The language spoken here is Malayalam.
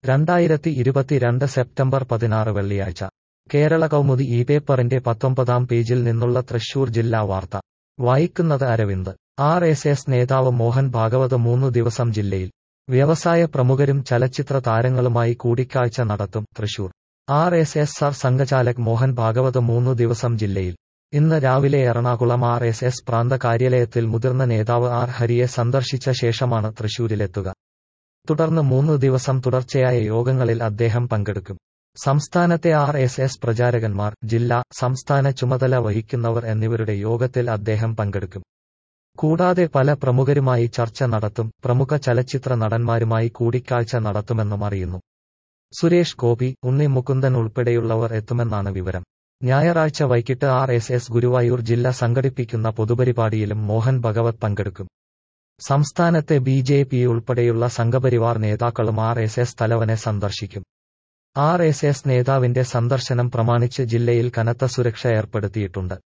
2022 സെപ്റ്റംബർ 16 വെള്ളിയാഴ്ച കേരള കൗമുദി ഈ പേപ്പറിന്റെ 19-ാം പേജിൽ നിന്നുള്ള തൃശൂർ ജില്ലാ വാർത്ത വായിക്കുന്നത് അരവിന്ദ്. RSS നേതാവ് മോഹൻ ഭാഗവത് 3 ദിവസം ജില്ലയിൽ. വ്യവസായ പ്രമുഖരും ചലച്ചിത്ര താരങ്ങളുമായി കൂടിക്കാഴ്ച നടത്തും. തൃശൂർ. RSS സംഘചാലക് മോഹൻ ഭാഗവത് 3 ദിവസം ജില്ലയിൽ. ഇന്ന് രാവിലെ എറണാകുളം RSS പ്രാന്ത കാര്യാലയത്തിൽ മുതിർന്ന നേതാവ് ആർ ഹരിയെ സന്ദർശിച്ച ശേഷമാണ് തൃശൂരിലെത്തുക. തുടർന്ന് 3 ദിവസം തുടർച്ചയായ യോഗങ്ങളിൽ അദ്ദേഹം പങ്കെടുക്കും. സംസ്ഥാനത്തെ RSS പ്രചാരകന്മാർ, ജില്ലാ, സംസ്ഥാന ചുമതല വഹിക്കുന്നവർ എന്നിവരുടെ യോഗത്തിൽ അദ്ദേഹം പങ്കെടുക്കും. കൂടാതെ പല പ്രമുഖരുമായി ചർച്ച നടത്തും. പ്രമുഖ ചലച്ചിത്ര നടന്മാരുമായി കൂടിക്കാഴ്ച നടത്തുമെന്നും അറിയുന്നു. സുരേഷ് ഗോപി, ഉണ്ണി മുകുന്ദൻ ഉൾപ്പെടെയുള്ളവർ എത്തുമെന്നാണ് വിവരം. ഞായറാഴ്ച വൈകിട്ട് RSS ഗുരുവായൂർ ജില്ല സംഘടിപ്പിക്കുന്ന പൊതുപരിപാടിയിലും മോഹൻ ഭഗവത് പങ്കെടുക്കും. സംസ്ഥാനത്തെ BJP ഉൾപ്പെടെയുള്ള സംഘപരിവാർ നേതാക്കളും RSS തലവനെ സന്ദർശിക്കും. RSS നേതാവിന്റെ സന്ദർശനം പ്രമാണിച്ച് ജില്ലയിൽ കനത്ത സുരക്ഷ ഏർപ്പെടുത്തിയിട്ടുണ്ട്.